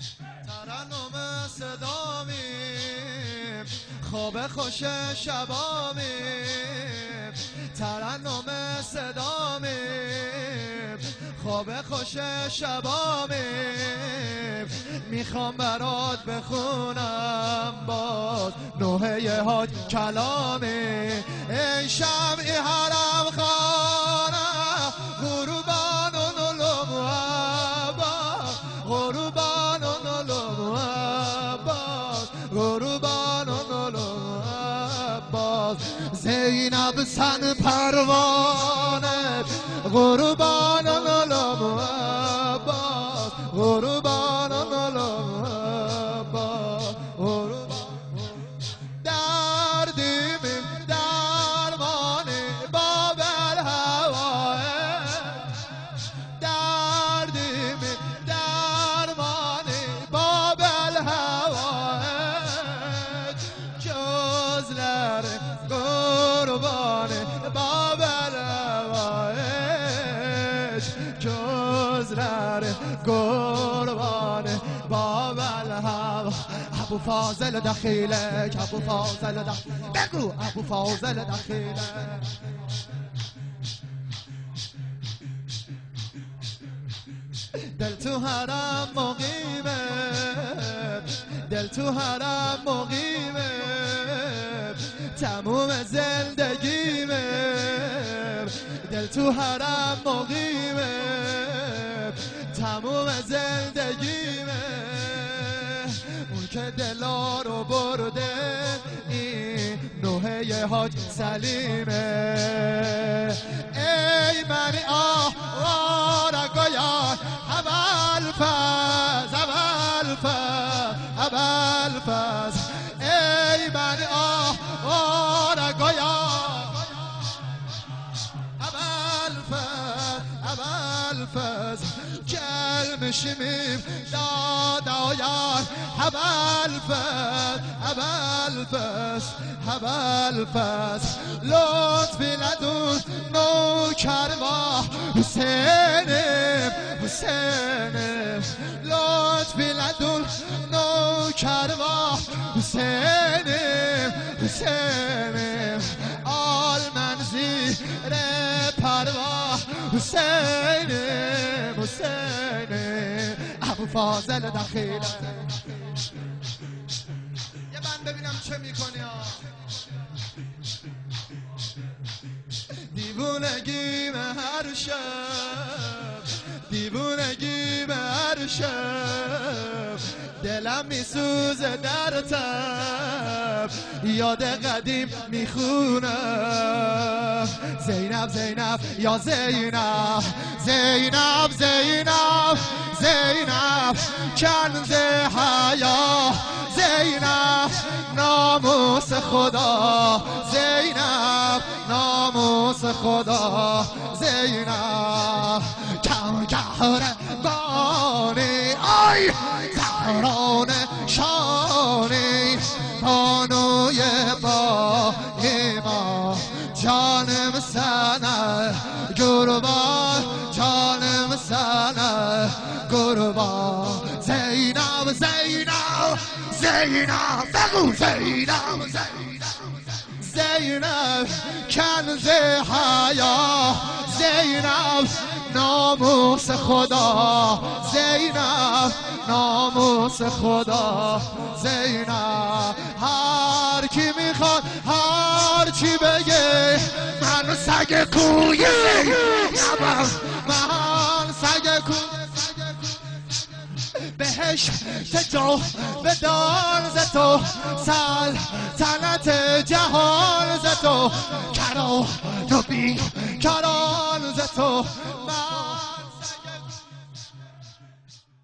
ترنم صدامیم خواب خوش شبامیم ترنم صدامیم خواب خوش شبامیم میخوام برات بخونم باز نوحه حاج کلامی ای شمعی حرم خانه غروبان و نلوم عباس غروبان و نلوم عباس غروبان و نلوم عباس زینب سن پروانه غروبان و نلوم عباس غروبان و نلوم عباس دردیم درمانی بابل هواه دردیم درمانی بابل هواه جزلر قربان بابل هواه جزلر قربان بابل هواه ابو فاضل دخیلک ابو فاضل بگو ابو فاضل دخیلک دل تو حرم مقیمه دل تو حرم مقیمه تموم زندگیمه دل تو حرم مقیمه تموم زندگیمه اون که دلا رو برده این نوحه حاج سلیمه ای من آوارگایا اول فز اول فز اول فز ای من آوارگایا اول فز اول فز gelmişim dadayan Hebel fes, hebel fes, hebel fes Lütfüyle dur nöker vah Hüseyin'im, Hüseyin'im Lütfüyle dur nöker vah Hüseyin'im, Hüseyin'im Al menzire pervah Hüseyin'im, Hüseyin'im ابو فاضل دخیله یه بند ببینم چه میکنی دیوونگیم هر شب دیوونگیم هر شب دلم میسوزه در تب یاد قدیم میخونم زینب زینب یا زینب زینب زینب زینب کنز حیا زینب ناموس خدا زینب ناموس خدا زینب کمکهر بانی آی زهران شانی بانوی با ایمان جانم سنه قربان جانم سنه قربان زینب زینب زینب بگو زینب زینب کنز حیا زینب ناموس خدا زینب ناموس خدا زینب هر کی میخواد هر چی بگه من سگ کوی زینبم من سگ کوی بهش تجو بدان ز تو سلطنت جهان ز تو کران و بی کران ز تو